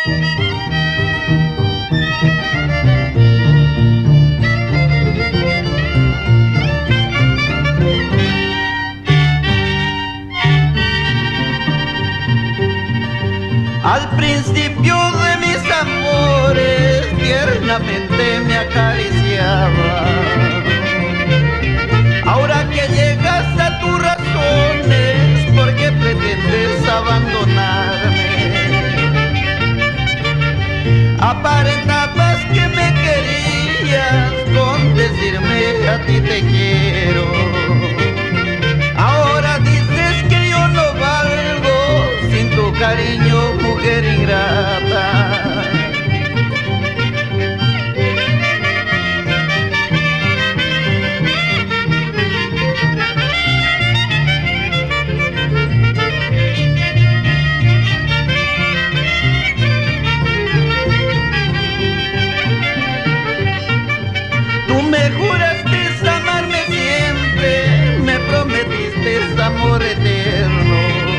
Al principio de mis amores tiernamente me acariciaba. Ahora que llegas a tus razones, ¿por qué pretendes abandonarme? Aparentabas que me querías con decirme a ti te quiero. Ahora dices que yo no valgo sin tu cariño, mujer ingrata. Tú me juraste amarme siempre, me prometiste amor eterno.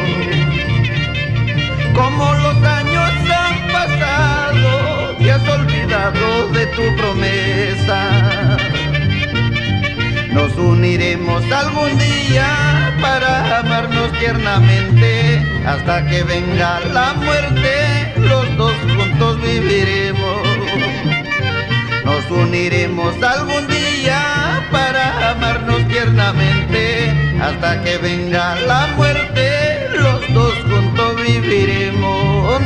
Como los años han pasado, te has olvidado de tu promesa. Nos uniremos algún día para amarnos tiernamente, hasta que venga la muerte, los dos juntos viviremos. Nos uniremos algún día para amarnos tiernamente, hasta que venga la muerte, los dos juntos viviremos.